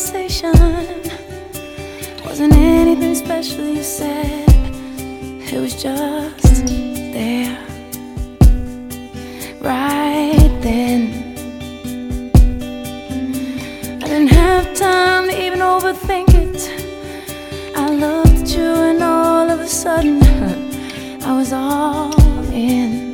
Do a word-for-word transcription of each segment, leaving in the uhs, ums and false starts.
conversation. Wasn't anything special you said, it was just there, right then. I didn't have time to even overthink it. I looked at you and all of a sudden I was all in.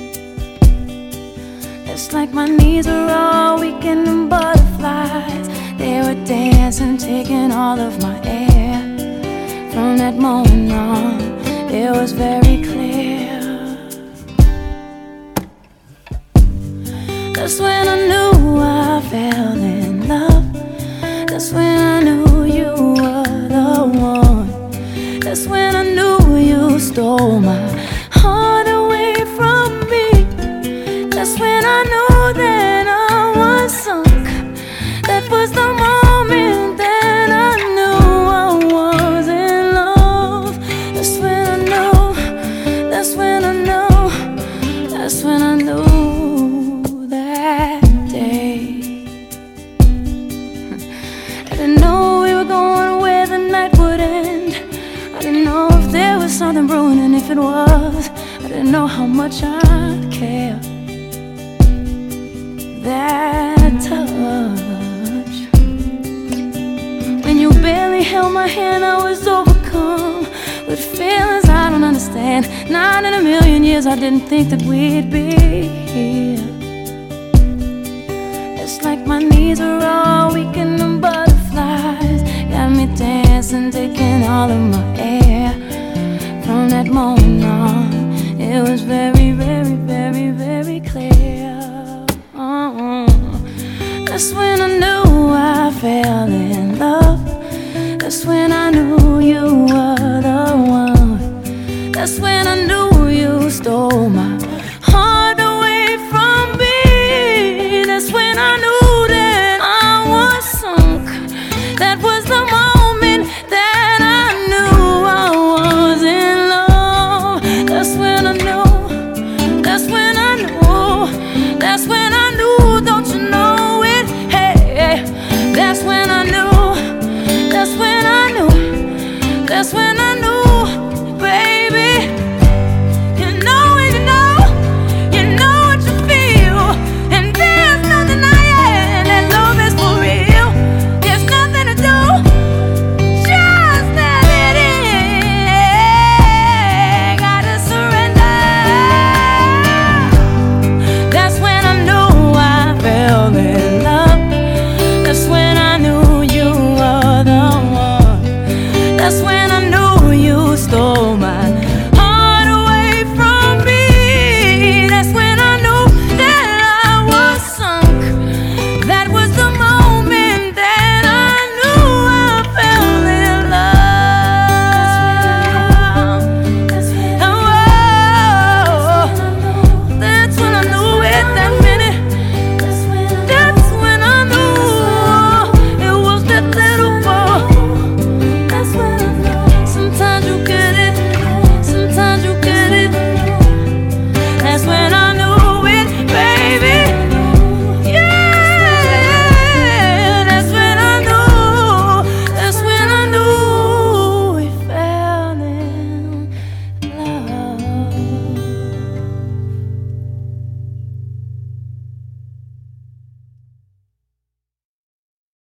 It's like my knees were all weakened and butterflies. They were dancing, taking all of my air. From that moment on, it was very clear. That's when I knew I fell in love. That's when I knew you were the one. That's when I knew you stole my heart away from me. That's when I knew that I was sunk. That was the moment that I knew I was in love. That's when I knew, that's when I knew, that's when I knew that day. I didn't know we were going where the night would end. I didn't know if there was something brewing, and if it was, I didn't know how much I'd care. That touch, when you barely held my hand, I was overcome with feelings I don't understand. Not in a million years I didn't think that we'd be here. It's like my knees are all weakened and butterflies got me dancing, taking all of my air. From that moment on, it was very, very, very